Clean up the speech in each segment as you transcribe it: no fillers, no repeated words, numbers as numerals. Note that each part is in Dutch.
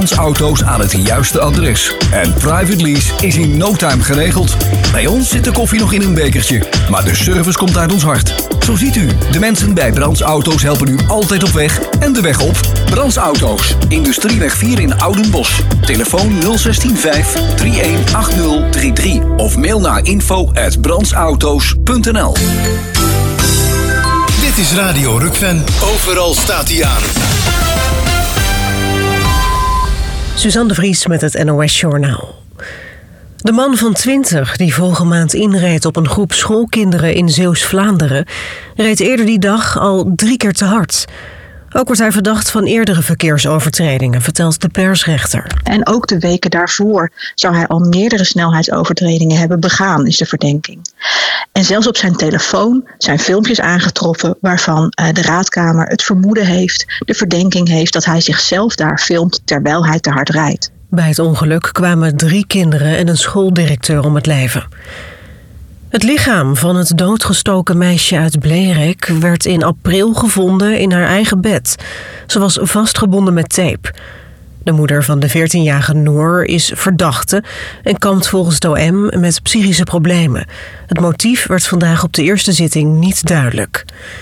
Brands Auto's aan het juiste adres. En private lease is in no time geregeld. Bij ons zit de koffie nog in een bekertje, maar de service komt uit ons hart. Zo ziet u, de mensen bij Brands Auto's helpen u altijd op weg en de weg op. Brands Auto's, Industrieweg 4 in Oudenbosch. Telefoon 0615 318033 of mail naar info@brandsauto's.nl. Dit is Radio Rukven. Overal staat hij aan. Suzanne de Vries met het NOS Journaal. De man van 20 die vorige maand inreed op een groep schoolkinderen in Zeeuws-Vlaanderen reed eerder die dag al 3 keer te hard. Ook wordt hij verdacht van eerdere verkeersovertredingen, vertelt de persrechter. En ook de weken daarvoor zou hij al meerdere snelheidsovertredingen hebben begaan, is de verdenking. En zelfs op zijn telefoon zijn filmpjes aangetroffen waarvan de raadkamer het vermoeden heeft, de verdenking heeft dat hij zichzelf daar filmt terwijl hij te hard rijdt. Bij het ongeluk kwamen 3 kinderen en een schooldirecteur om het leven. Het lichaam van het doodgestoken meisje uit Blerik werd in april gevonden in haar eigen bed. Ze was vastgebonden met tape. De moeder van de 14-jarige Noor is verdachte en kampt volgens het OM met psychische problemen. Het motief werd vandaag op de eerste zitting niet duidelijk.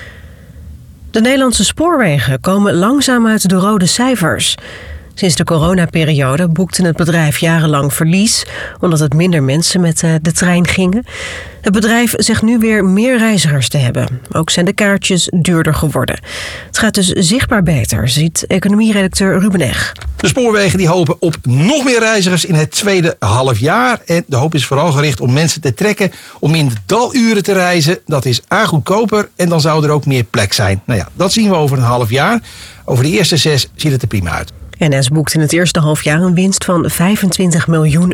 De Nederlandse spoorwegen komen langzaam uit de rode cijfers. Sinds de coronaperiode boekte het bedrijf jarenlang verlies, omdat het minder mensen met de trein gingen. Het bedrijf zegt nu weer meer reizigers te hebben. Ook zijn de kaartjes duurder geworden. Het gaat dus zichtbaar beter, ziet economieredacteur Ruben Eg. De spoorwegen die hopen op nog meer reizigers in het tweede halfjaar. En de hoop is vooral gericht om mensen te trekken om in de daluren te reizen. Dat is goedkoper en dan zou er ook meer plek zijn. Nou ja, dat zien we over een half jaar. Over de eerste 6 ziet het er prima uit. NS boekt in het eerste halfjaar een winst van €25 miljoen.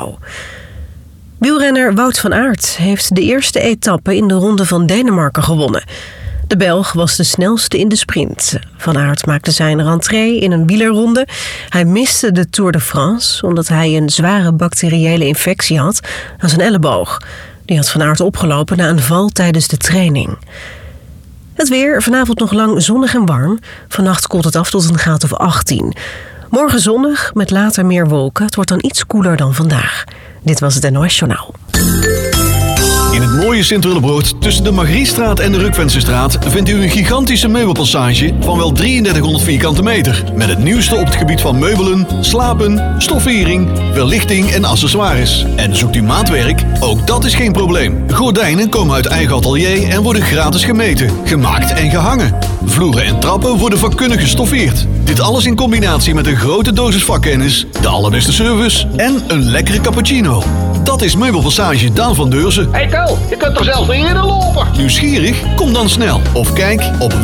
Wielrenner Wout van Aert heeft de eerste etappe in de Ronde van Denemarken gewonnen. De Belg was de snelste in de sprint. Van Aert maakte zijn rentrée in een wielerronde. Hij miste de Tour de France omdat hij een zware bacteriële infectie had aan zijn elleboog. Die had Van Aert opgelopen na een val tijdens de training. Het weer, vanavond nog lang zonnig en warm. Vannacht koelt het af tot een graad of 18. Morgen zonnig, met later meer wolken. Het wordt dan iets koeler dan vandaag. Dit was het NOS Journaal. In het mooie Sint-Willebroord, tussen de Margriestraat en de Rukvensestraat, vindt u een gigantische meubelpassage van wel 3300 vierkante meter. Met het nieuwste op het gebied van meubelen, slapen, stoffering, verlichting en accessoires. En zoekt u maatwerk? Ook dat is geen probleem. Gordijnen komen uit eigen atelier en worden gratis gemeten, gemaakt en gehangen. Vloeren en trappen worden vakkundig gestoffeerd. Dit alles in combinatie met een grote dosis vakkennis, de allerbeste service en een lekkere cappuccino. Dat is Meubelpassage Daan van Deurzen. Hey Kel, je kunt toch zelfs niet eerder lopen? Nieuwsgierig? Kom dan snel. Of kijk op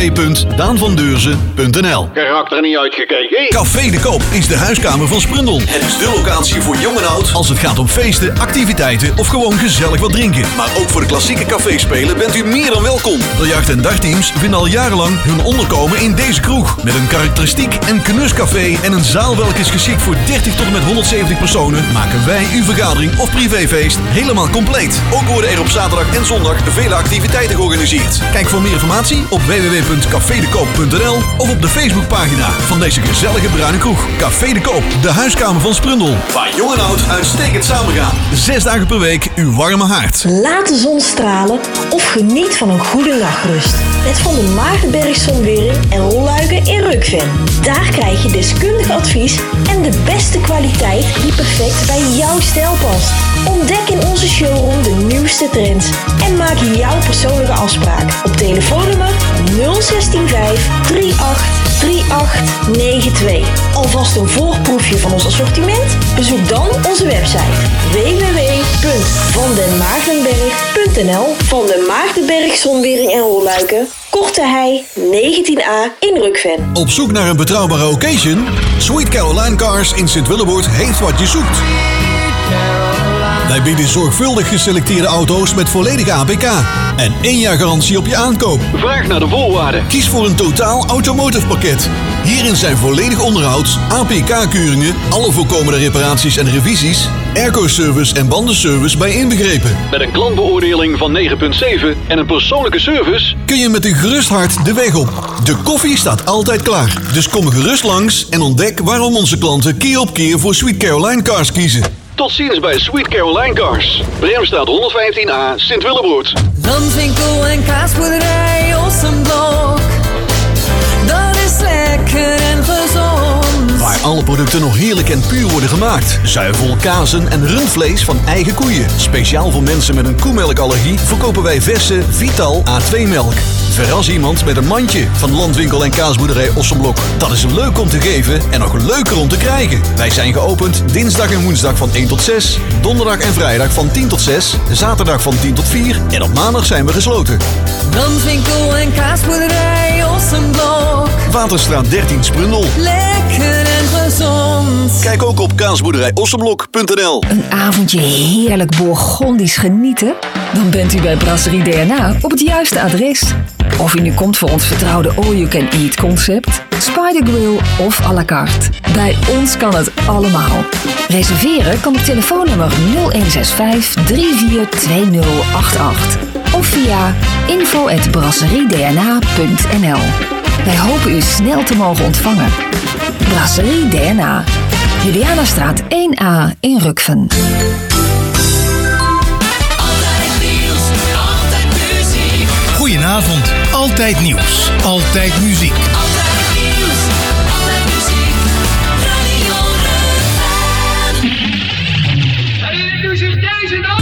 www.daanvandeurzen.nl. Je raakt er niet uitgekeken. Café de Koop is de huiskamer van Sprundel. Het is de locatie voor jong en oud als het gaat om feesten, activiteiten of gewoon gezellig wat drinken. Maar ook voor de klassieke caféspelen bent u meer dan welkom. Biljacht- en dagteams vinden al jarenlang hun onderkomen in deze kroeg. Met een karakteristiek en knuscafé en een zaal welke is geschikt voor 30 tot en met 170 personen, maken wij uw vergadering of privéfeest helemaal compleet. Ook worden er op zaterdag en zondag vele activiteiten georganiseerd. Kijk voor meer informatie op www.cafedekoop.nl of op de Facebookpagina van deze gezellige bruine kroeg. Café de Koop, de huiskamer van Sprundel. Waar jong en oud uitstekend samengaan. 6 dagen per week uw warme haard. Laat de zon stralen of geniet van een goede nachtrust. Met Van der Maagdenberg Zonwering en Rolluiken in Rukven. Daar krijg je deskundig advies en de beste kwaliteit die perfect bij jouw stijl past. Ontdek in onze showroom de nieuwste trends en maak jouw persoonlijke afspraak op telefoonnummer 0165 38 3892. Alvast een voorproefje van ons assortiment? Bezoek dan onze website www.vandenmaagdenberg.nl. Van den Maagdenberg Zonwering en Rolluiken, Korte Hei 19A in Rukven. Op zoek naar een betrouwbare occasion? Sweet Caroline Cars in Sint-Willebroord heeft wat je zoekt. Wij bieden zorgvuldig geselecteerde auto's met volledige APK en 1 jaar garantie op je aankoop. Vraag naar de voorwaarden. Kies voor een totaal automotive pakket. Hierin zijn volledig onderhoud, APK-keuringen, alle voorkomende reparaties en revisies, airco-service en bandenservice bij inbegrepen. Met een klantbeoordeling van 9,7 en een persoonlijke service Kun je met een gerust hart de weg op. De koffie staat altijd klaar. Dus kom gerust langs en ontdek waarom onze klanten keer op keer voor Sweet Caroline Cars kiezen. Tot ziens bij Sweet Caroline Cars. Breemstraat 115A, Sint-Willebroord. Landwinkel en kaasboerderij Ossenblok. Dat is lekker en gezond. Waar alle producten nog heerlijk en puur worden gemaakt. Zuivel, kazen en rundvlees van eigen koeien. Speciaal voor mensen met een koemelkallergie verkopen wij verse Vital A2-melk. Verras iemand met een mandje van Landwinkel en kaasboerderij Ossenblok. Dat is leuk om te geven en nog leuker om te krijgen. Wij zijn geopend dinsdag en woensdag van 1 tot 6. Donderdag en vrijdag van 10 tot 6. Zaterdag van 10 tot 4. En op maandag zijn we gesloten. Landwinkel en kaasboerderij Ossenblok. Waterstraat 13 Sprundel. Lekker en gezond. Kijk ook op kaasboerderijossenblok.nl. Een avondje heerlijk Bourgondisch genieten? Dan bent u bij Brasserie DNA op het juiste adres. Of u nu komt voor ons vertrouwde all-you-can-eat concept, Spider Grill of à la carte. Bij ons kan het allemaal. Reserveren kan op telefoonnummer 0165 342088 of via info@brasseriedna.nl. Wij hopen u snel te mogen ontvangen. Brasserie DNA, Julianastraat 1A in Rukven. Goedenavond, altijd nieuws, altijd muziek. Altijd nieuws, altijd muziek. Radio Rukven. En inclusief deze nog.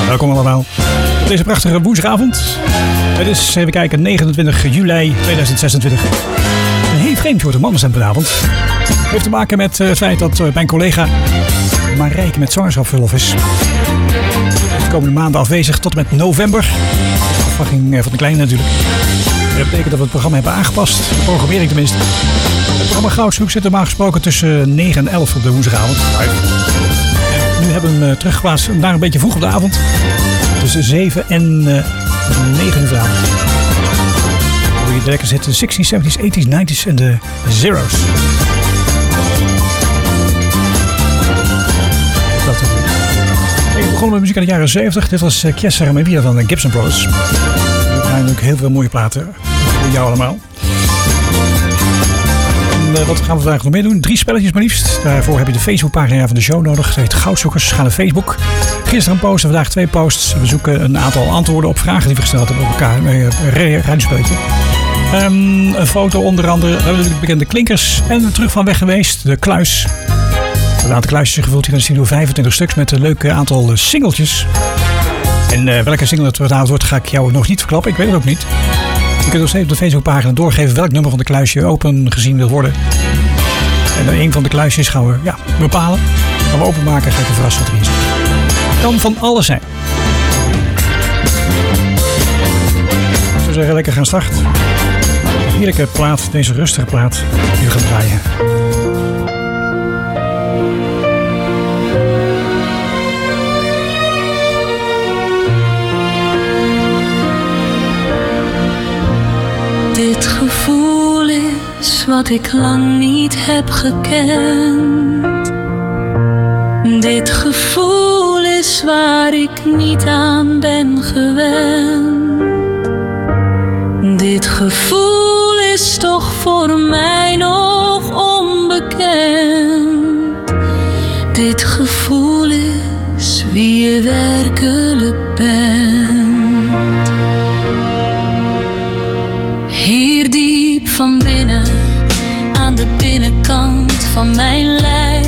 Welkom allemaal op deze prachtige woensdagavond. Het is, even kijken, 29 juli 2026. Een heel vreemd soort mannenstem vanavond. Het heeft te maken met het feit dat mijn collega Marijke met zwangerschapsverlof is. De komende maanden afwezig tot en met november. De afwachting van de kleine natuurlijk. Dat betekent dat we het programma hebben aangepast. De programmering tenminste. Het programma Goudzoek zit normaal gesproken tussen 9 en 11 op de woensdagavond. En nu hebben we hem teruggeplaatst naar een beetje vroeg op de avond. Tussen 7 en 9 uur vanavond. Wil je lekker zitten? 60s, 70s, 80s, 90s en de zeros. Ik begon met muziek uit de jaren 70. Dit was Chiesa Mevia van de Gibson Brothers. Er zijn natuurlijk heel veel mooie platen voor jou allemaal. En wat gaan we vandaag nog meer doen? 3 spelletjes maar liefst. Daarvoor heb je de Facebookpagina van de show nodig. Het heet Goudzoekers. Ga naar Facebook. Gisteren een post en vandaag 2 posts. We zoeken een aantal antwoorden op vragen die we gesteld hebben op elkaar. Een radiospelletje. Een foto onder andere. We hebben natuurlijk bekende klinkers. En terug van weg geweest. De kluis. Een aantal kluisjes gevuld hier in de studio, 25 stuks met een leuk aantal singeltjes. En welke single het vanavond wordt, ga ik jou nog niet verklappen. Ik weet het ook niet. Je kunt nog steeds op de Facebookpagina doorgeven welk nummer van de kluisje open gezien wil worden. En een van de kluisjes gaan we bepalen. Gaan we openmaken, ga ik je verrassen wat erin zit. Kan van alles zijn. Ik zou zeggen, lekker gaan starten. Een heerlijke plaat, deze rustige plaat, die we gaan draaien. Dit gevoel is wat ik lang niet heb gekend. Dit gevoel is waar ik niet aan ben gewend. Dit gevoel is toch voor mij nog onbekend. Dit gevoel is wie je werkelijk bent. Hier diep van binnen, aan de binnenkant van mijn lijf,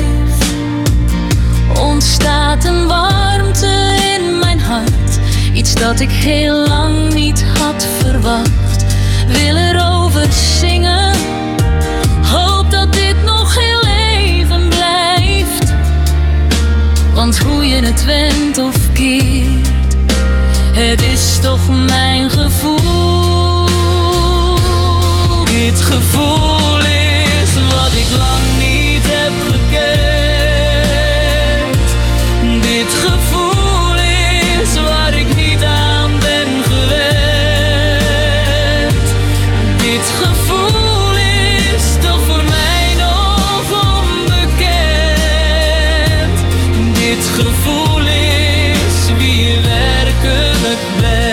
ontstaat een warmte in mijn hart. Iets dat ik heel lang niet had verwacht. Wil erover zingen, hoop dat dit nog heel even blijft. Want hoe je het wendt of keert, het is toch mijn gevoel. Dit gevoel is wat ik lang niet heb gekend. Dit gevoel is waar ik niet aan ben gewend. Dit gevoel is toch voor mij nog onbekend. Dit gevoel is wie je werkelijk bent.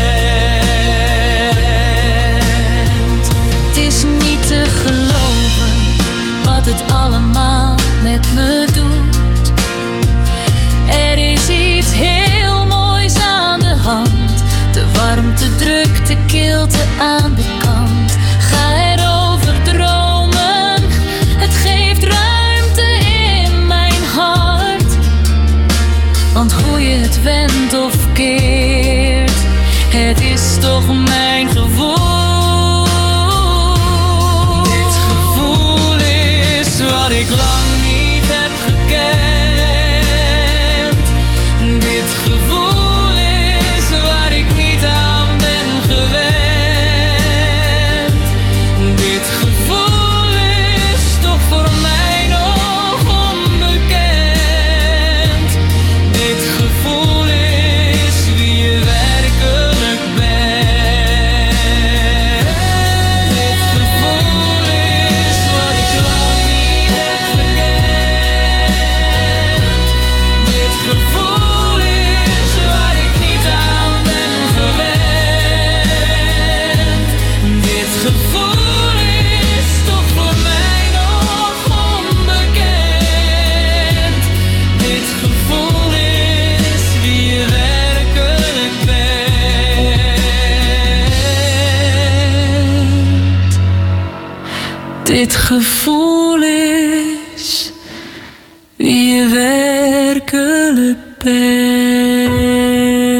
Het allemaal met me doet. Er is iets heel moois aan de hand. De warmte drukt de kilte aan de kant. Ga erover dromen. Het geeft ruimte in mijn hart. Want hoe je het wendt of keert, het is toch mijn gevoel. Wat ik lang niet heb gekend. Dit gevoel is waar ik niet aan ben gewend. Dit gevoel is toch voor mij nog onbekend. Dit gevoel is wie je werkelijk bent. Dit gevoel is wat ik lang dit gevoel is wie je werkelijk bent.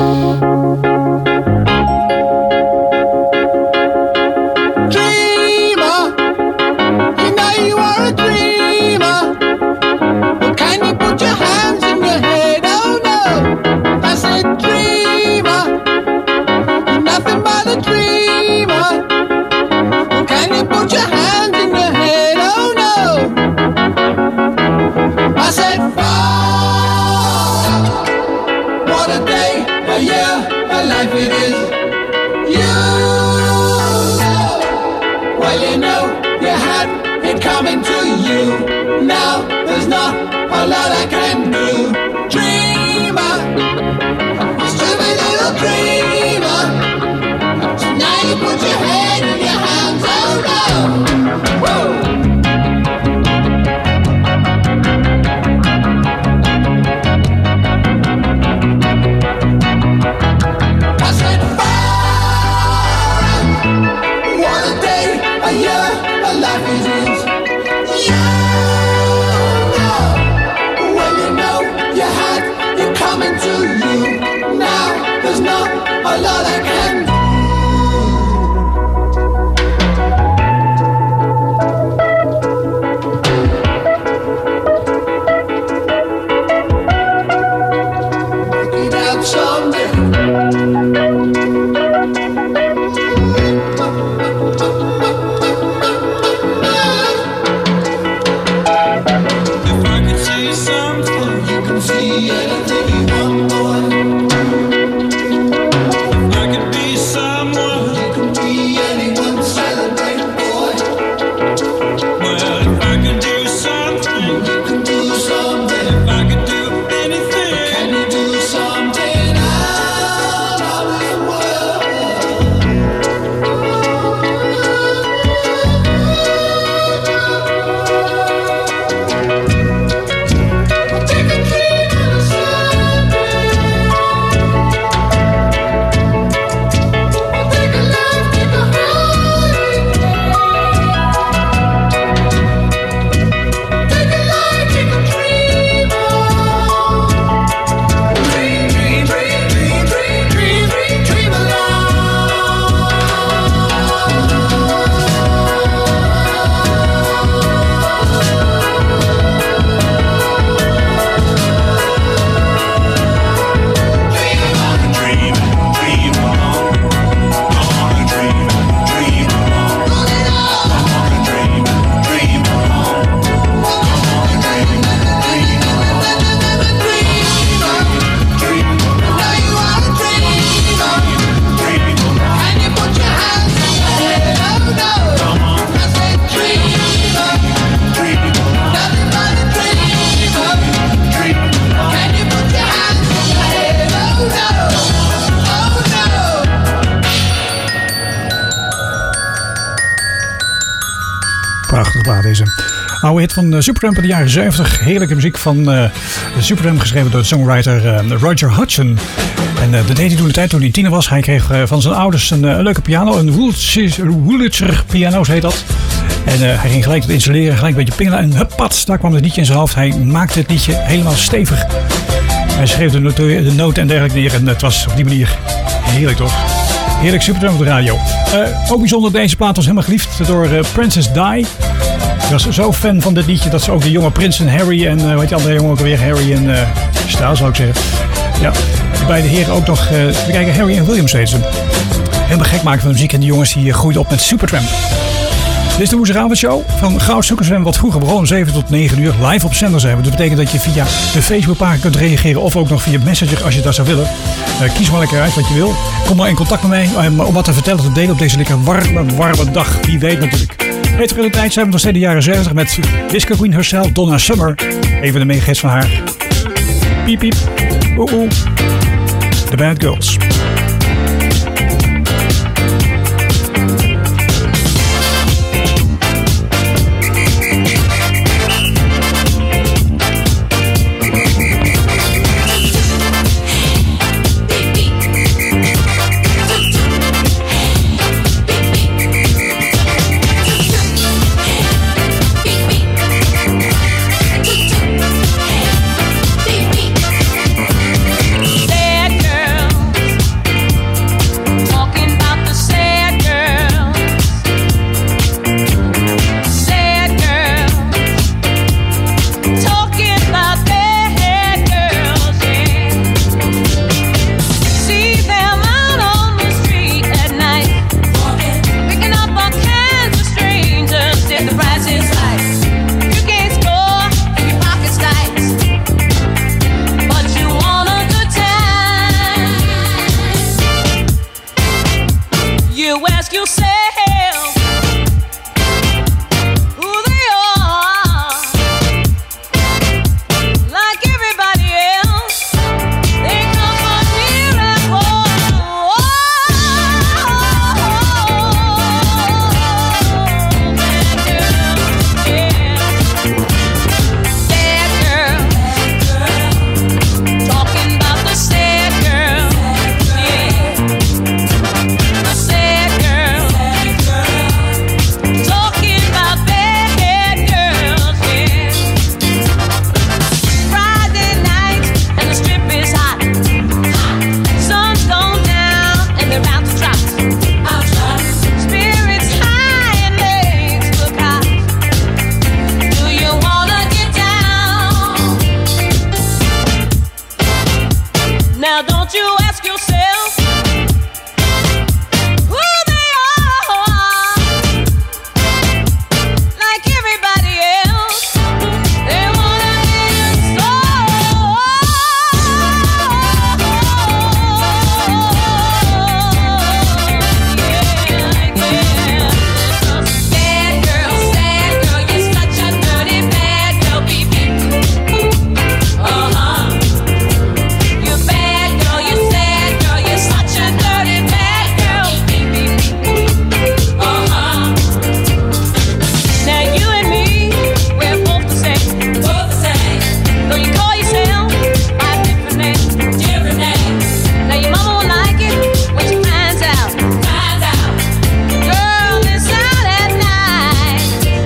Prachtig plaat deze. Oude hit van Supertramp in de jaren 70. Heerlijke muziek van Supertramp, geschreven door de songwriter Roger Hodgson. En dat deed hij toen de tijd toen hij 10 was. Hij kreeg van zijn ouders een leuke piano. Een Wurlitzer piano heet dat. En hij ging gelijk het installeren, gelijk een beetje pingelen. En huppat, daar kwam het liedje in zijn hoofd. Hij maakte het liedje helemaal stevig. Hij schreef de noten en dergelijke neer. En het was op die manier heerlijk, toch? Heerlijk Supertramp op de radio. Ook bijzonder, deze plaat was helemaal geliefd door Princess Di. Ik was zo fan van dit liedje dat ze ook de jonge prins en Harry en hoe heet die andere jongen ook alweer? Harry en Styles zou ik zeggen. Ja, de beide heren ook nog, we kijken Harry en Williams heet ze. Helemaal gek maken van de muziek en de jongens die groeiden op met Supertramp. Dit is de woensdagavondshow van Goud Zoekerswem, wat vroeger begon om 7 tot 9 uur live op zender zijn. Dat betekent dat je via de Facebookpagina kunt reageren of ook nog via Messenger als je dat zou willen. Kies maar lekker uit wat je wil. Kom maar in contact met mij om wat te vertellen te delen op deze lekker warme dag. Wie weet natuurlijk. Beter in de tijd zijn we nog steeds de jaren 70 met Disco Queen herself, Donna Summer. Even de meegits van haar. Piep piep. Oeh oeh. The Bad Girls. That girl you ask yourself who they are? Like everybody else, they come from miracles. Sad girl, talking about the sad girl. The sad girl, talking about bad girls. Friday night and the strip is hot. Sun's gone down and they're out to trot. Spirits high and legs look hot. Do you wanna get down? Now don't you ask yourself who they are? Like everybody else, they wanna be a star. Sad girl, you're such a dirty bad girl, baby. You bad girl, you sad girl, you're such a dirty bad girl, baby. Now you and me, we're both the same. Though you call yourself by different names. Now your mama won't like it when she finds out. Girl, it's out at night.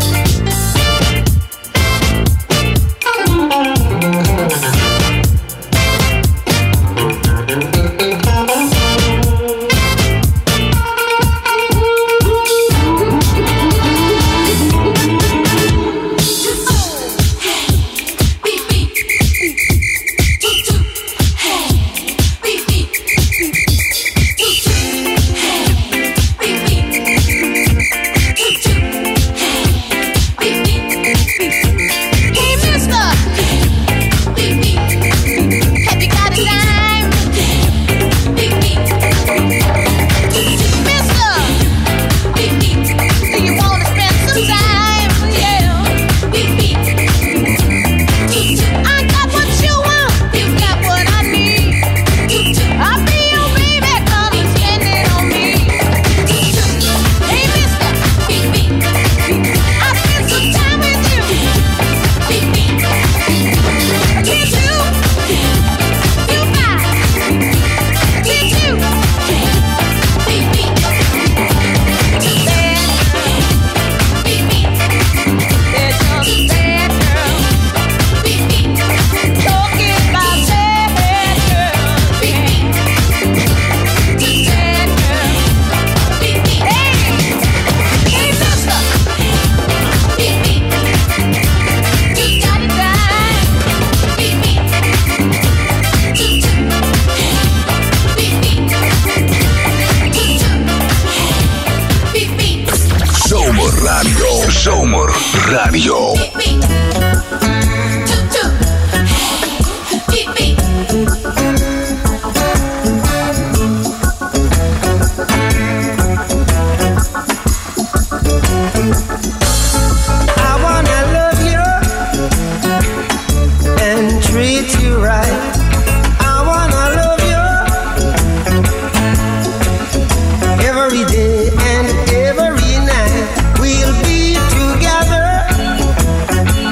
Hey, mister, have you got a dime? Mister, do you wanna spend some time? Yeah. I got what you want, you got what I need. I'll be your baby, come and spend it on me. Hey, mister, I spent some time with you. Did you? You buy? Did you? There's just bad girl. Talking about sad girls. Sad girl. Hey, mister. You got a dime? Zomerradio. I wanna love you and treat you right. I wanna love you every day and every night. We'll be together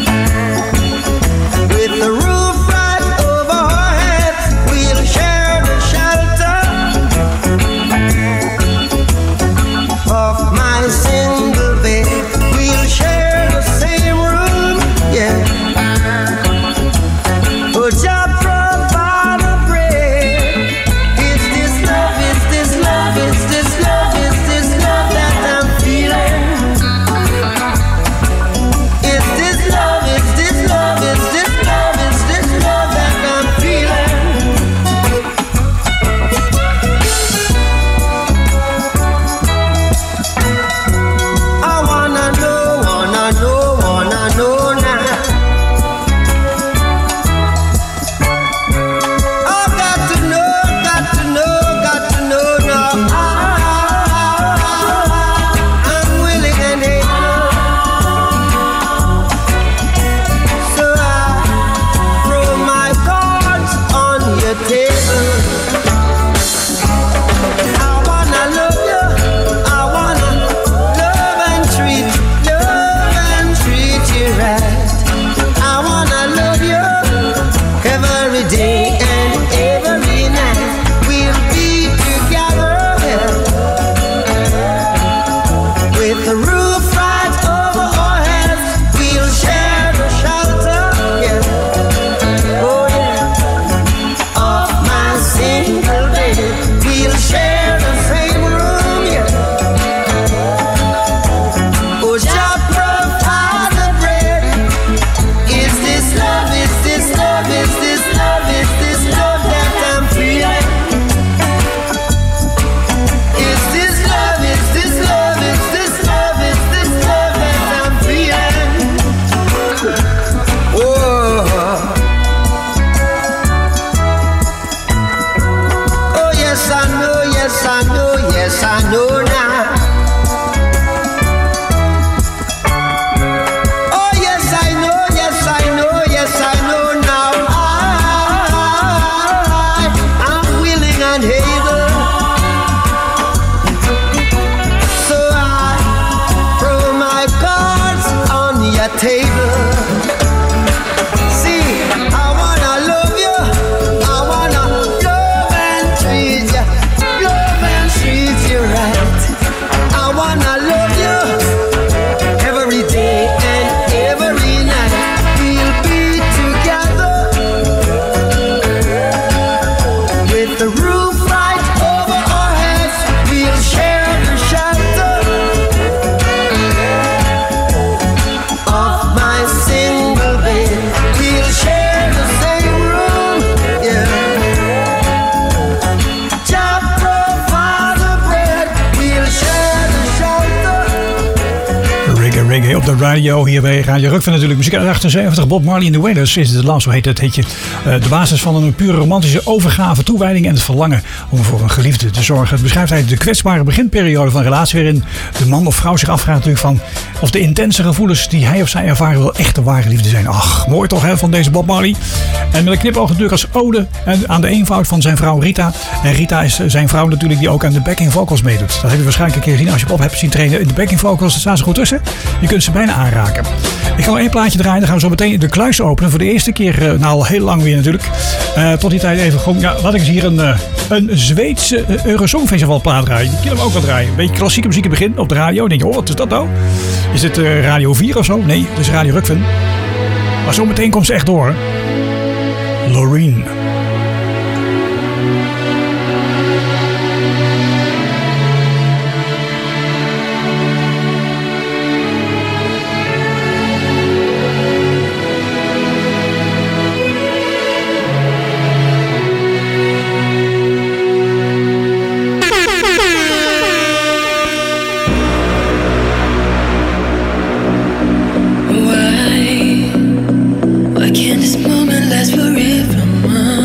yes I know now. Oh yes I know, yes I know, yes I know now. I'm willing and able, so I throw my cards on your table. Op de radio, hier bij Radio Rukven natuurlijk. Muziek uit 78, Bob Marley and the Wailers is het land, zo heet het. De basis van een pure romantische overgave, toewijding en het verlangen om voor een geliefde te zorgen. Het beschrijft hij de kwetsbare beginperiode van een relatie waarin de man of vrouw zich afvraagt natuurlijk van of de intense gevoelens die hij of zij ervaren wel echt de ware liefde zijn. Ach, mooi toch hè, van deze Bob Marley. En met een knipoog natuurlijk als ode aan de eenvoud van zijn vrouw Rita. En Rita is zijn vrouw natuurlijk die ook aan de backing vocals meedoet. Dat heb je waarschijnlijk een keer gezien als je Bob hebt zien trainen. In de backing vocals, daar staan ze goed tussen. Je kunt ze bijna aanraken. Ik ga nog één plaatje draaien. Dan gaan we zo meteen de kluis openen. Voor de eerste keer, al heel lang weer natuurlijk. Tot die tijd even gewoon. Ja, laat ik eens hier een Zweedse Eurosongfestival plaat draaien. Die kunnen we ook wel draaien. Een beetje klassieke muziek in het begin op de radio. Dan denk je, oh, wat is dat nou? Is het Radio 4 of zo? Nee, het is Radio Rukven. Maar zo meteen komt ze echt door. Loreen. Why can't this moment last forever?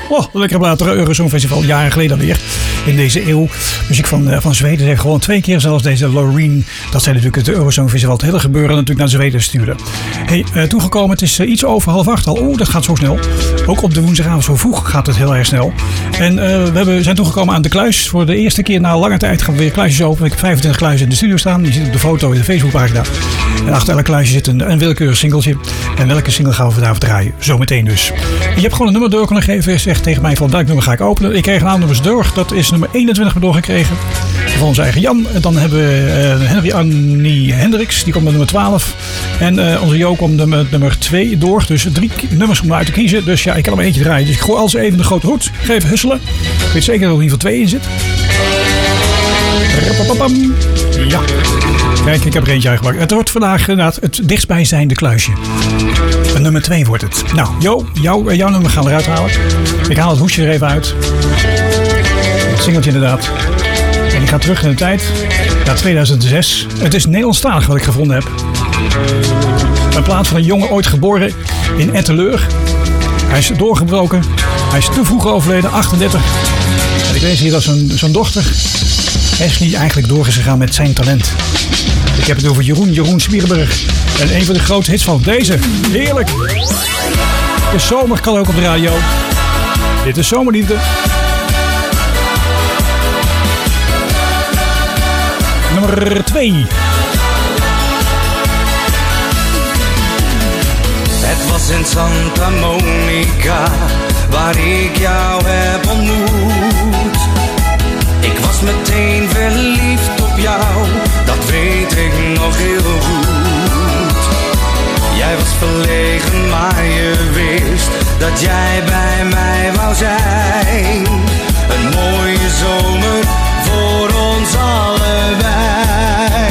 Oh, een lekkere plaat. Eurosong Festival, jaren geleden alweer. In deze eeuw. Muziek van Zweden. Ze heeft gewoon 2 keer zelfs deze Loreen. Dat zij natuurlijk het Eurosong Festival, het hele gebeuren natuurlijk naar Zweden sturen. Hey, toegekomen. Het is iets over 7:30 al. Oeh, dat gaat zo snel. Ook op de woensdagavond zo vroeg gaat het heel erg snel. En we zijn toegekomen aan de kluis. Voor de eerste keer na lange tijd gaan we weer kluisjes open. Ik heb 25 kluizen in de studio staan. Je ziet op de foto in de Facebookpagina. En achter elk kluisje zit een willekeurig singeltje. En welke single gaan we vandaag draaien? Zometeen dus. Je hebt gewoon een nummer door kunnen geven. Je zegt tegen mij van welk nummer ga ik openen. Ik kreeg een aantal nummers door. Dat is nummer 21 doorgekregen. Van onze eigen Jan. En dan hebben we Henry Annie Hendricks. Die komt met nummer 12. En onze Jo komt met nummer 2 door. Dus 3 nummers om uit te kiezen. Dus ja, ik kan er maar eentje draaien. Dus ik gooi alles even de grote hoed. Ga even husselen. Ik weet zeker dat er in ieder geval 2 in zit. Ja. Kijk, ik heb er eentje uitgepakt. Het wordt vandaag inderdaad het dichtstbijzijnde kluisje. En nummer 2 wordt het. Nou, Jo, jouw nummer gaan we eruit halen. Ik haal het hoesje er even uit. Het singeltje inderdaad. En ik ga terug in de tijd. Naar 2006. Het is Nederlandstalig wat ik gevonden heb. Een plaat van een jongen ooit geboren in Etteleur. Hij is doorgebroken. Hij is te vroeg overleden, 38. En ik lees hier dat zijn dochter Ashley eigenlijk door is gegaan met zijn talent. Ik heb het over Jeroen Spierenburg. En een van de grote hits van deze. Heerlijk. De zomer kan ook op de radio. Dit is Zomerliefde. Nummer 2. Het was in Santa Monica waar ik jou heb ontmoet. Ik was meteen verliefd op jou, dat weet ik nog heel goed. Jij was verlegen, maar je wist dat jij bij mij wou zijn. Een mooie zomer voor ons allebei.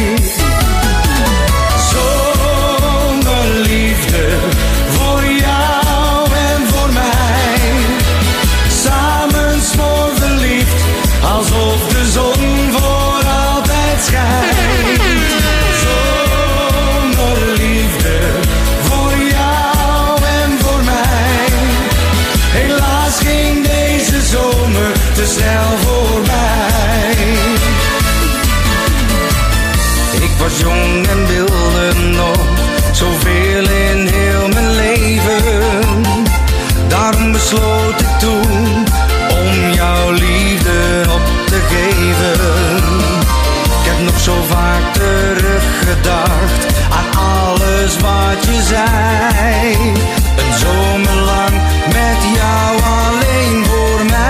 Zomerliefde voor jou en voor mij. Samen smoorverliefd, alsof de zon voor altijd schijnt. Zomerliefde voor jou en voor mij. Helaas ging deze zomer te snel voorbij. Ik was jong en wilde nog zoveel in heel mijn leven. Daarom besloot ik toen om jouw liefde op te geven. Ik heb nog zo vaak teruggedacht aan alles wat je zei. Een zomer lang met jou alleen voor mij.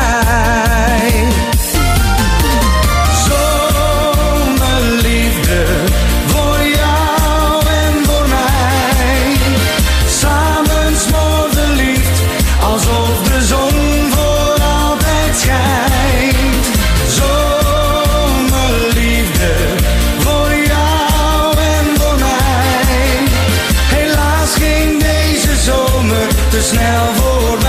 Zomerliefde voor jou en voor mij. Samen smoorverliefd, alsof de zon voor altijd schijnt. Zomerliefde voor jou en voor mij. Helaas ging deze zomer te snel voorbij.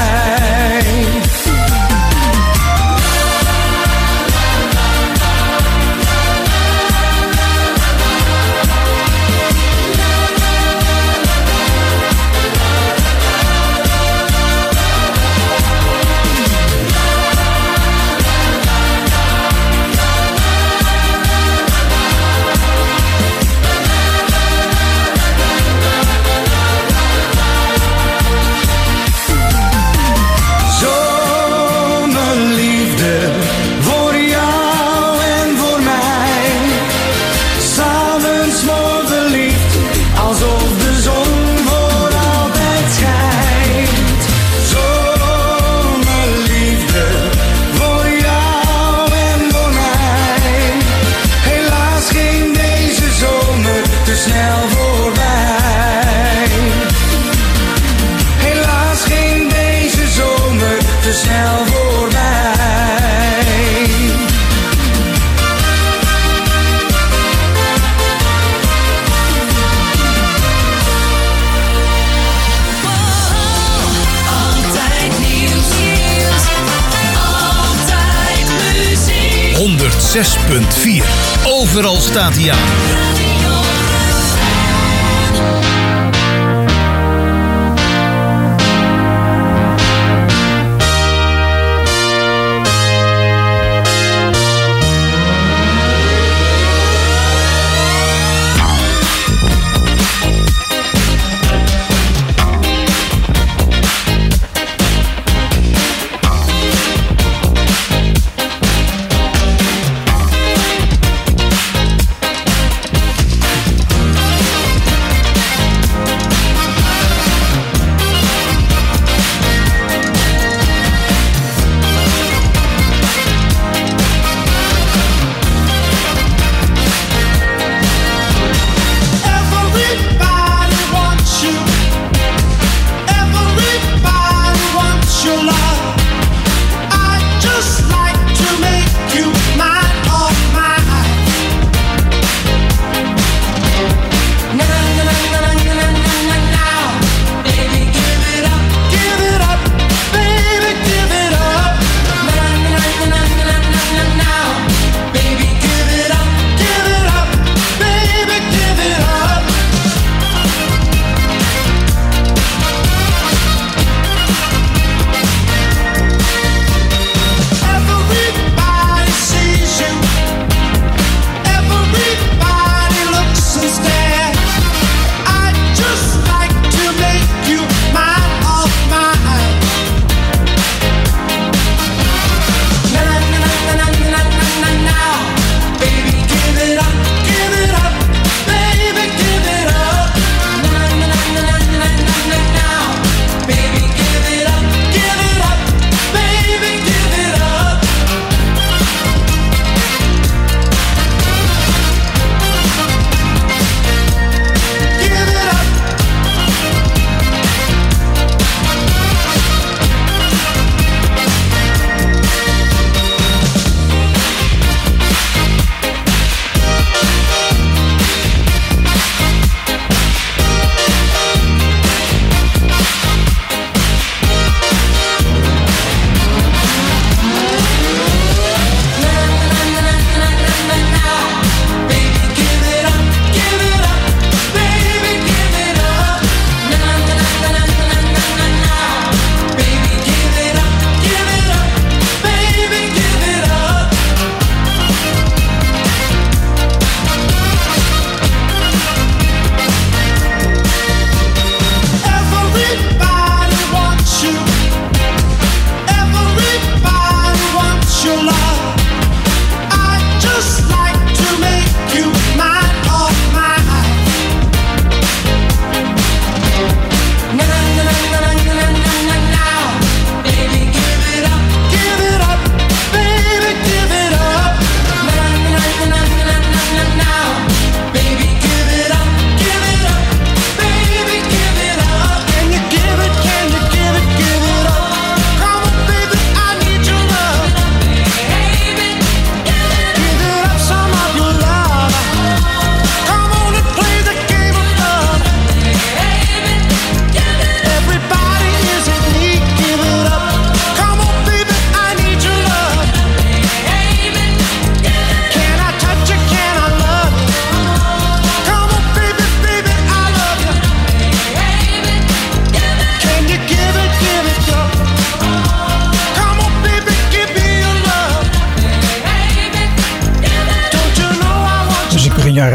Zomerliefde voor jou en voor mij. Samen smoorverliefd, alsof de zon voor altijd schijnt. Zomerliefde voor jou en voor mij. Helaas ging deze zomer te snel voorbij. Helaas ging deze zomer te snel voorbij. Altijd nieuws. Altijd muziek. 106.4. Overal staat hij aan.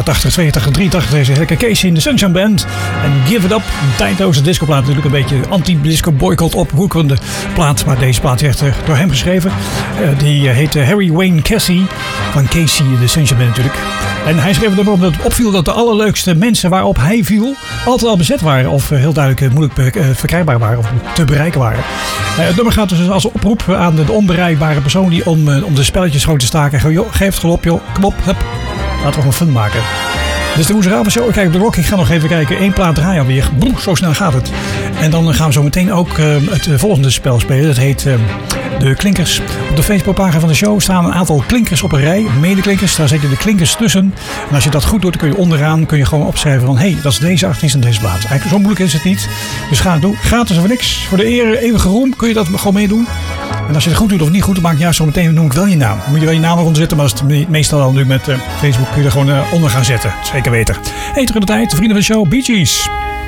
jaren 80, 82, 83. Deze heerlijke Casey in de Sunshine Band. En Give It Up, een tijdloze discoplaat. Natuurlijk een beetje anti-disco boycott opwoekende plaat. Maar deze plaat werd door hem geschreven. Die heette Harry Wayne Casey. Van Casey in de Sunshine Band natuurlijk. En hij schreef erop dat het opviel dat de allerleukste mensen waarop hij viel altijd al bezet waren. Of heel duidelijk moeilijk verkrijgbaar waren. Of te bereiken waren. Het nummer gaat dus als oproep aan de onbereikbare persoon die om de spelletjes gewoon te staken. Geef het op, joh. Kom op, hup. Laten we gewoon fun maken. Dus de Woensdagavondshow. Ik kijk op de rock. Ik ga nog even kijken. 1 plaat draaien alweer. Boem, zo snel gaat het. En dan gaan we zo meteen ook het volgende spel spelen. Dat heet de klinkers. Op de Facebookpagina van de show staan een aantal klinkers op een rij. Medeklinkers. Daar zet je de klinkers tussen. En als je dat goed doet, dan kun je onderaan gewoon opschrijven van hey, dat is deze artiest en deze plaat. Eigenlijk zo moeilijk is het niet. Dus ga het doen. Gratis voor niks. Voor de eeuwige roem kun je dat gewoon meedoen. En als je het goed doet of niet goed, dan maak je juist zo meteen noem ik wel je naam. Dan moet je wel je naam eronder zetten, maar als het meestal al nu met Facebook kun je er gewoon onder gaan zetten. Zeker weten. Hey, terug in de tijd, de vrienden van de show, Bee Gees.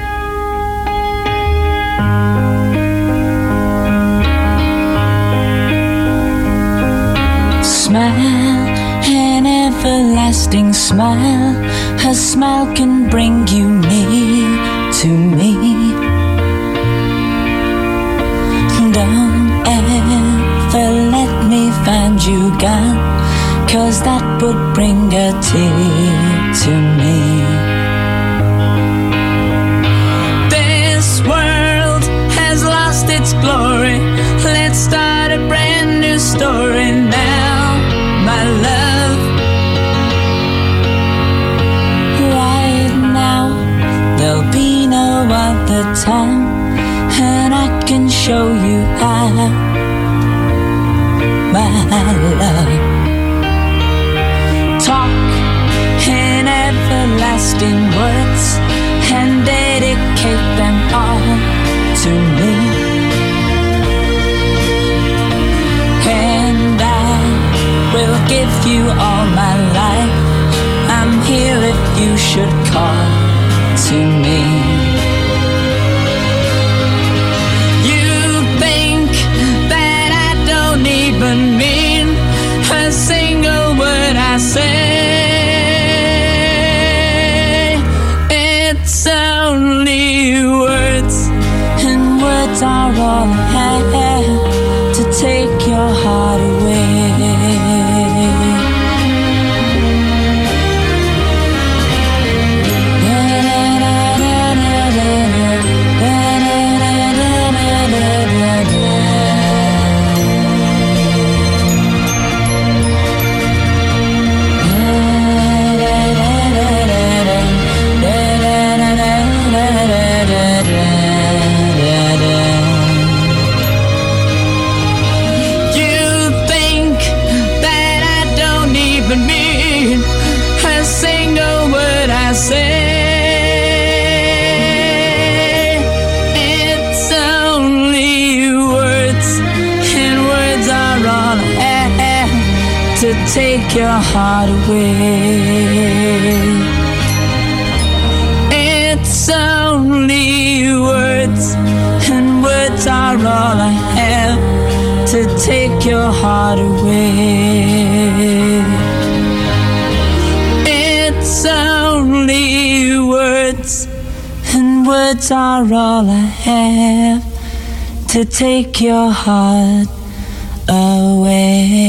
Smile, an everlasting smile. A smile can bring you near to me. Don't ever let me find you gone, 'cause that would bring a tear to me. This world has lost its glory. Let's start a brand new story now, my love. Right now, there'll be no other time, and I can show you how, my love. Talk in everlasting words and dedicate them all to me. And I will give you all my life. I'm here if you should call to me. You think that I don't even mean a single word I say. It's only words, and words are all I have to take your heart away. Take your heart away. It's only words, and words are all I have to take your heart away. It's only words, and words are all I have to take your heart away.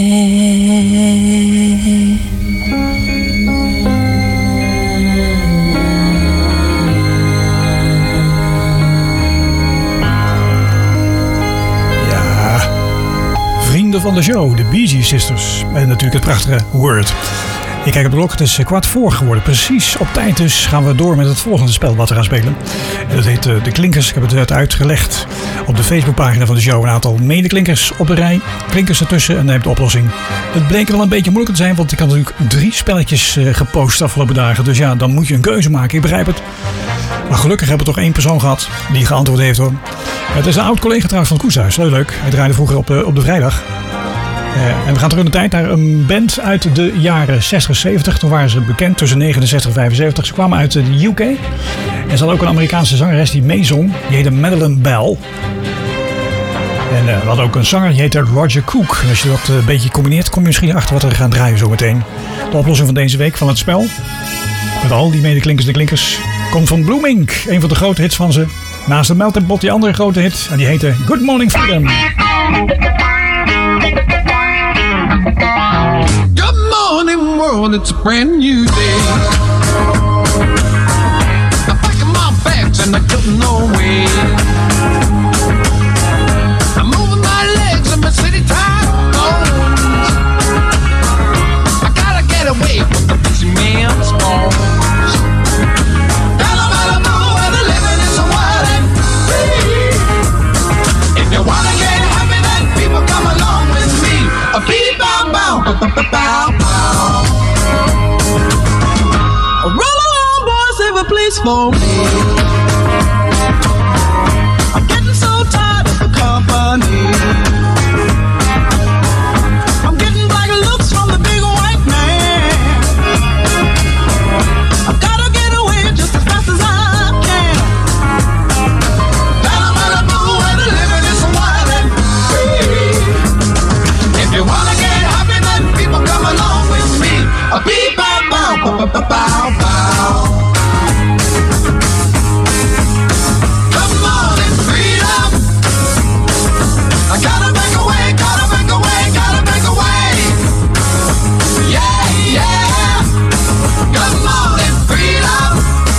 Ja, vrienden van de show, de Bee Gees Sisters. En natuurlijk het prachtige Word. Ik kijk op de klok, het is 15:15 geworden. Precies op tijd dus gaan we door met het volgende spel wat we gaan spelen. En dat heet de Klinkers. Ik heb het uitgelegd op de Facebookpagina van de show. Een aantal medeklinkers op de rij. Klinkers ertussen en dan heb je de oplossing. Het bleek wel een beetje moeilijk te zijn, want ik had natuurlijk 3 spelletjes gepost de afgelopen dagen. Dus ja, dan moet je een keuze maken. Ik begrijp het. Maar gelukkig hebben we toch 1 persoon gehad die geantwoord heeft hoor. Het is een oud collega trouwens van het Koetshuis. Heel leuk. Hij draaide vroeger op de vrijdag. En we gaan terug in de tijd naar een band uit de jaren 60, 70. Toen waren ze bekend tussen 69 en 75. Ze kwamen uit de UK. En ze hadden ook een Amerikaanse zangeres die meezong. Die heette Madeleine Bell. En we hadden ook een zanger die heette Roger Cook. En als je dat een beetje combineert, kom je misschien achter wat we gaan draaien zometeen. De oplossing van deze week van het spel. Met al die medeklinkers de klinkers. Komt van Blooming, een van de grote hits van ze. Naast de Melting Pot die andere grote hit. En die heette Good Morning Freedom. Good morning world, it's a brand new day. I'm packing my bags and I'm getting away. I'm moving my legs and my city time goes. I gotta get away from the busy man's calls. Gotta know where the living is so wild and free. If you wanna get happy, then people come along with me. A beat bow bow, bow bow. Roll along, boys, save a place for me. I'm getting so tired of the company. I'm getting black looks from the big white man. I've gotta get away just as fast as I can. Down by the blue where the living is so wild and free. If you wanna get happy, then people come along with me. A beat bow bow, bow bow bow. Come on and freedom. I gotta break away, gotta break away, gotta break away. Yeah, yeah. Come on and freedom.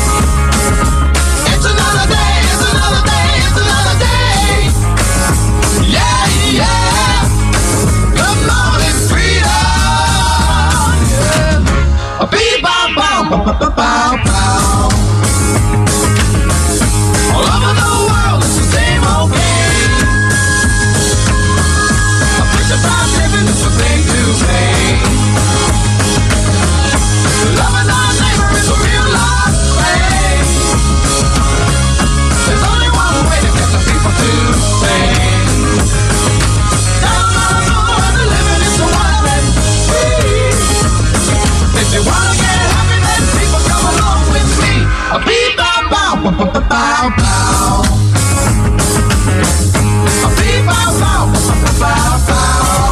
It's another day, it's another day, it's another day. Yeah, yeah. Come on and freedom. Yeah. A beat bow bow, bow bow bow bow. All over the world, it's the same old game. A picture time living is a thing to pay. Loving our neighbor is a real life thing. There's only one way to get the people to sing. Down by the floor where the living is so wild and free. If you wanna get happy, then people come along with me. A beat bow bow, bow bow bow bow. A beat bow bow, bow bow bow bow.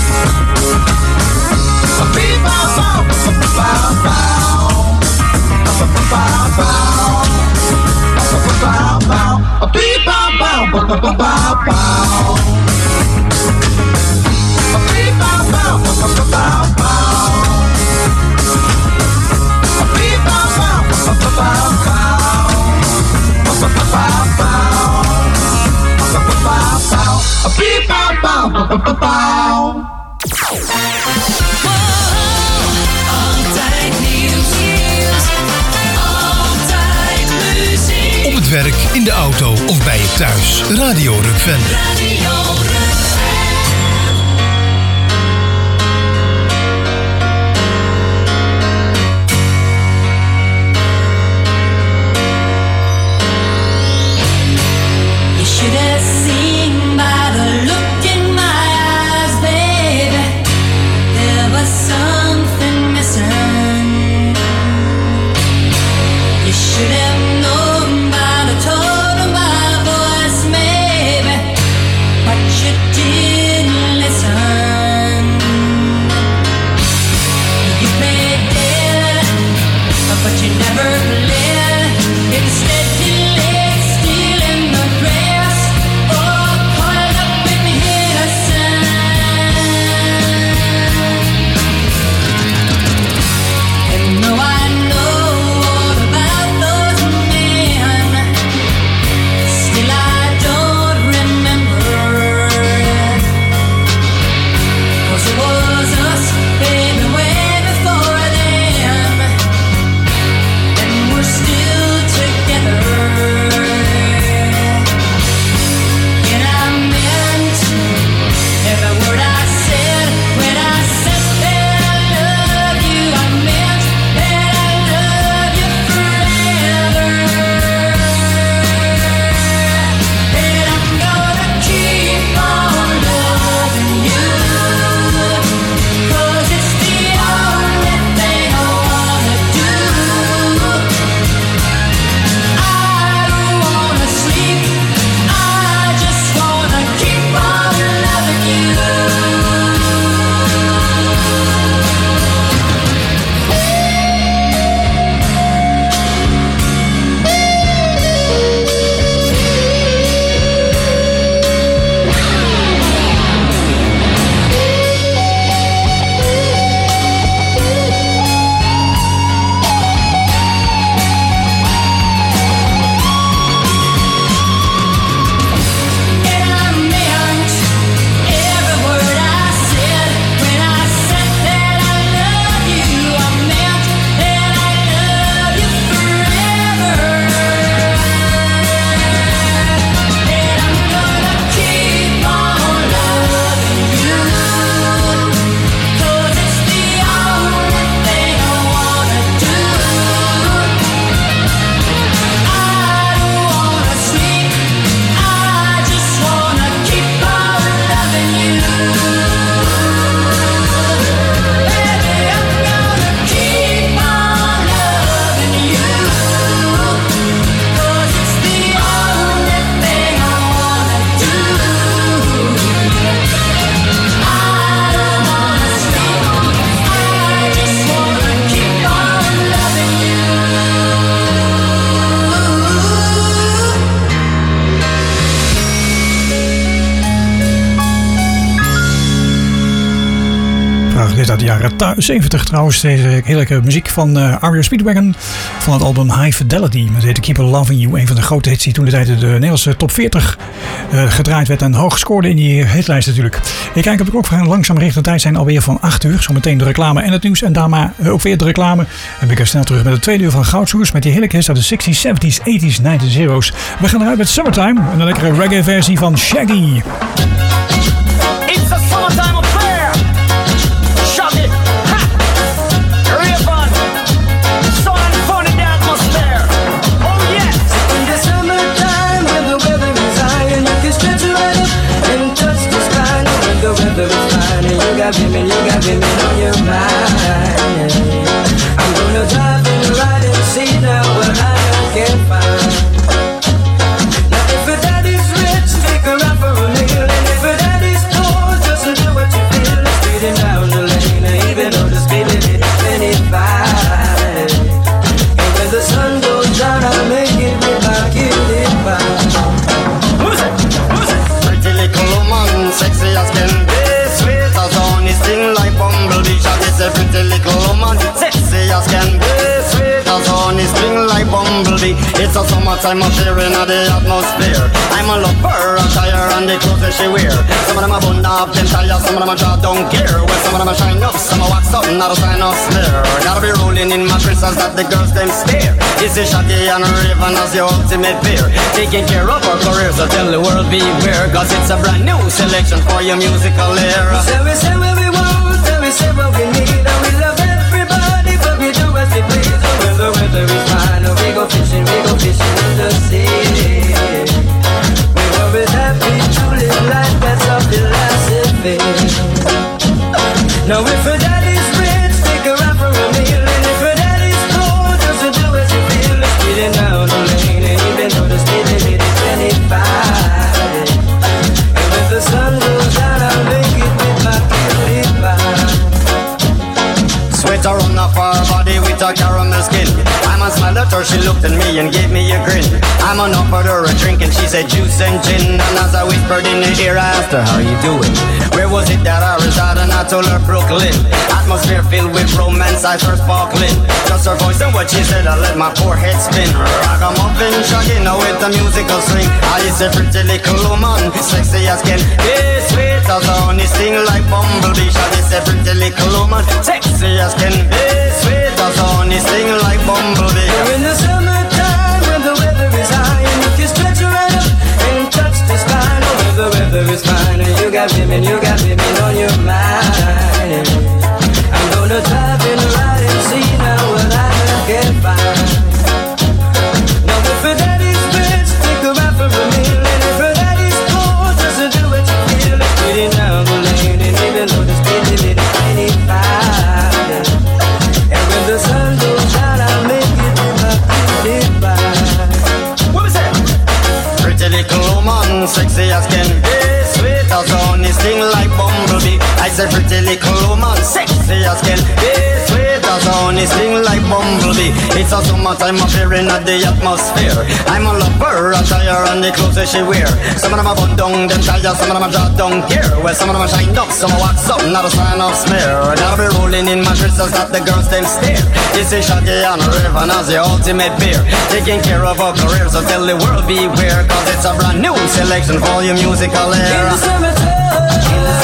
A beat bow bow, bow bow bow. Bow bow bow. Bow bow bow. A beat bow bow, bow bow bow bow. A beat bow bow, bow bow bow bow. A beat bow bow, bow bow bow bow. Bow bow bow bow. Bow bow bow bow. A beat bow bow, bow bow bow bow. Altijd nieuws. Altijd muziek. Op het werk, in de auto of bij je thuis. Radio Rukven. You should have seen by the look in my eyes, baby. There was something missing. You should have known by the tone of my voice, maybe, what you Dit uit de jaren 70 trouwens. Deze heerlijke muziek van R.E.O. Speedwagon van het album High Fidelity. Dat heette Keep On Loving You. Een van de grote hits die toen de tijd de Nederlandse top 40 gedraaid werd. En hoog scoorde in die hitlijst natuurlijk. Ik kijk op de klok van langzaam richting de tijd zijn alweer van 8 uur. Zometeen de reclame en het nieuws. En daarna ook weer de reclame. En ben ik snel terug met het tweede uur van Goudzoekers. Met die heerlijke hits uit de 60s, 70s, 80s, 90s, 0's. We gaan eruit met Summertime. En een lekkere reggae versie van Shaggy. It's a summertime affair. Shaggy, ha, Rayvon, sun and fun in the atmosphere. Oh yes. In the summertime when the weather is high and you can stretch right up and touch the sky. When the weather is fine and you got women on your mind. I'm gonna drive and ride and see now what I can find. Now if your daddy's rich, take her out for a meal, and if your daddy's poor, just do what you feel. Speeding down the lane, even though the speed limit is 25. And when the sun goes down, I'll make it with my cutie pie. Who's it? Who's it? Pretty little woman, sexy as can be, sweet as honey, sting like bumblebee. Shaggy's a pretty little woman, sexy as can be, sweet as honey, sting like bumblebee. It's a summertime affair in the atmosphere. I'm a lover, attire and the clothes that she wear. Some of them are bun up, them tires, some of them are jaw don't care. Well, some of them are shine up, some are wax up, not a sign of smear. Gotta be rolling in mattresses that the girls them stare. This is Shaggy and Rayvon as your ultimate peer. Taking care of our careers, so tell the world beware. Cause it's a brand new selection for your musical era. We say what we want, and we say what we need. And we love everybody, but we do as we please. When the weather is fine, we go fishing in the sea. We're always happy to live life, that's our philosophy. Now if your daddy's rich, take her out for a meal. And if your daddy's poor, just do as you feel. Speeding down the lane, and even though the speed limit is 25. And when the sun goes down, I'll make it with my cutie pie. Sweat run off her body with a caramel skin. I'm a smile at her, she looked at me and gave me a grin. I'm on offered her a drink and she said juice and gin. And as I whispered in her ear, I asked her, how you doing? Where was it that I resided? And I told her Brooklyn. Atmosphere filled with romance, I first sparkling. Just her voice and what she said, I let my poor head spin. Ragamuffin, Shaggy, now with the musical swing. I is a pretty little woman, sexy as can be, sweet as honey, sting like bumblebee. Shaggy's a pretty little woman, sexy as can be, sweet as honey, sting like bumblebee. We're in the summertime when the weather is high and you can stretch right up and touch the sky. When the weather is fine and you got women on your mind. I'm gonna drive and ride and see now what I can find. Now if your daddy's rich, take her out for a meal, and if your daddy's poor, just do what you feel. Speeding down the lane, and even though the speed limit is 25. And when the sun goes down, I'll make it with my cutie pie. What was that? Pretty little woman, sexy as can be, sweet as honey, sting like bumblebee. I said pretty little woman, sexy as can be, sweet as honey, sting like bumblebee. It's a summertime affair in the atmosphere. I'm a lover, attire and the clothes that she wear. Some of them are bun down, them tires, some of them are jaw don't care. Well, some of them are shined up, some are wax up, not a sign of smear. Gotta be rolling in mattresses that the girls them stare. This is Shaggy and Rayvon as the ultimate peer. Taking care of our careers, so tell the world beware. Cause it's a brand new selection for your musical era. In the summertime, in the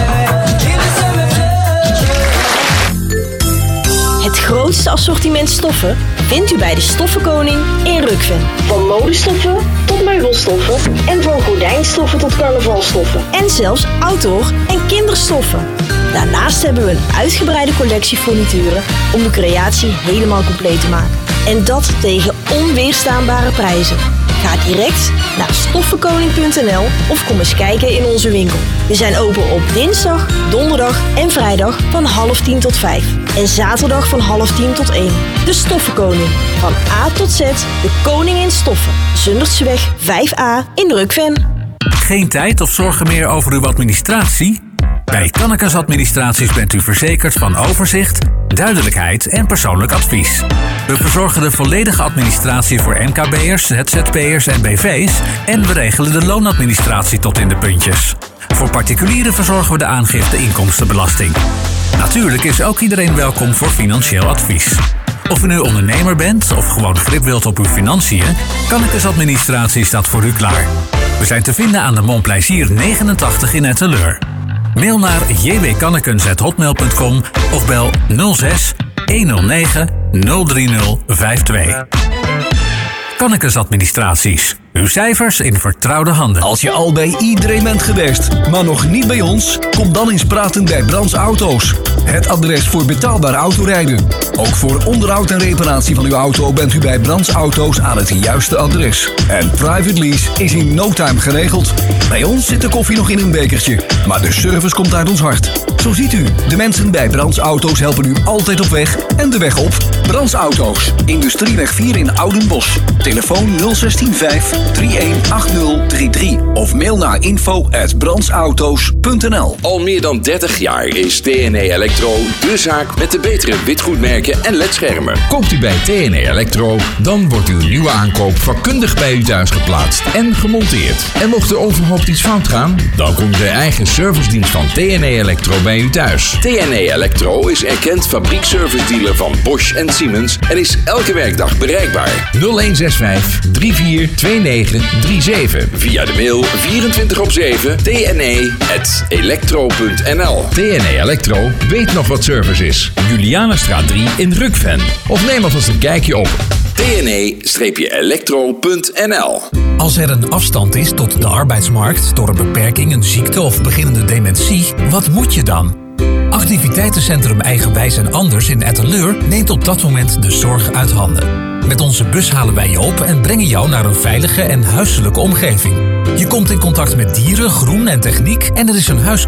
Het grootste assortiment stoffen vindt u bij de Stoffenkoning in Rukven. Van modestoffen tot meubelstoffen en van gordijnstoffen tot carnavalstoffen. En zelfs outdoor- en kinderstoffen. Daarnaast hebben we een uitgebreide collectie furnituren om de creatie helemaal compleet te maken. En dat tegen onweerstaanbare prijzen. Ga direct naar stoffenkoning.nl of kom eens kijken in onze winkel. We zijn open op dinsdag, donderdag en vrijdag van 9:30 tot 5. En zaterdag van 9:30 tot 1. De Stoffenkoning. Van A tot Z, de koning in stoffen. Zundertseweg 5A in Rukven. Geen tijd of zorgen meer over uw administratie? Bij Kannekes Administraties bent u verzekerd van overzicht, duidelijkheid en persoonlijk advies. We verzorgen de volledige administratie voor MKB'ers, ZZP'ers en BV's en we regelen de loonadministratie tot in de puntjes. Voor particulieren verzorgen we de aangifte inkomstenbelasting. Natuurlijk is ook iedereen welkom voor financieel advies. Of u nu ondernemer bent of gewoon grip wilt op uw financiën, Kannekes Administratie staat voor u klaar. We zijn te vinden aan de Montplaisir 89 in Etteleur. Mail naar jwkannekens@hotmail.com of bel 06 109 030 52. Kannekes Administraties. Uw cijfers in vertrouwde handen. Als je al bij iedereen bent geweest, maar nog niet bij ons, kom dan eens praten bij Brands Auto's. Het adres voor betaalbaar autorijden. Ook voor onderhoud en reparatie van uw auto bent u bij Brands Auto's aan het juiste adres. En private lease is in no time geregeld. Bij ons zit de koffie nog in een bekertje, maar de service komt uit ons hart. Zo ziet u, de mensen bij Brands Auto's helpen u altijd op weg en de weg op. Brands Auto's, Industrieweg 4 in Oudenbosch. Telefoon 016 318033 of mail naar info@brandsauto's.nl. Al meer dan 30 jaar is TNE Electro de zaak met de betere witgoedmerken en ledschermen. Koopt u bij TNE Electro, dan wordt uw nieuwe aankoop vakkundig bij u thuis geplaatst en gemonteerd. En mocht er onverhoopt iets fout gaan, dan komt de eigen servicedienst van TNE Electro bij u thuis. TNE Electro is erkend fabriekservice dealer van Bosch en Siemens en is elke werkdag bereikbaar. 0165 342937. Via de mail 24/7 tne@electro.nl. TNE Electro weet nog wat service is. Julianastraat 3 in Rukven. Of neem alvast een kijkje op tne-electro.nl. Als er een afstand is tot de arbeidsmarkt door een beperking, een ziekte of beginnende dementie, wat moet je dan? Activiteitencentrum Eigenwijs en Anders in Etteleur neemt op dat moment de zorg uit handen. Met onze bus halen wij je op en brengen jou naar een veilige en huiselijke omgeving. Je komt in contact met dieren, groen en techniek en er is een huis